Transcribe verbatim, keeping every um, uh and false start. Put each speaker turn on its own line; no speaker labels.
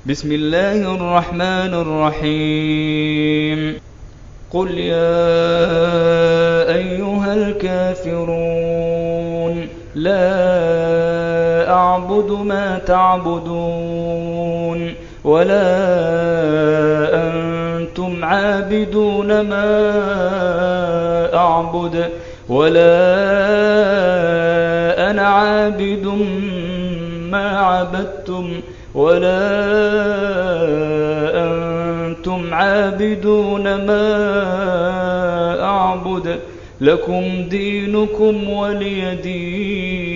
بسم الله الرحمن الرحيم قل يا أيها الكافرون لا أعبد ما تعبدون ولا أنتم عابدون ما أعبد ولا أنا عابد ما عبدتم ولا أنتم عابدون ما أعبد لكم دينكم ولي دين.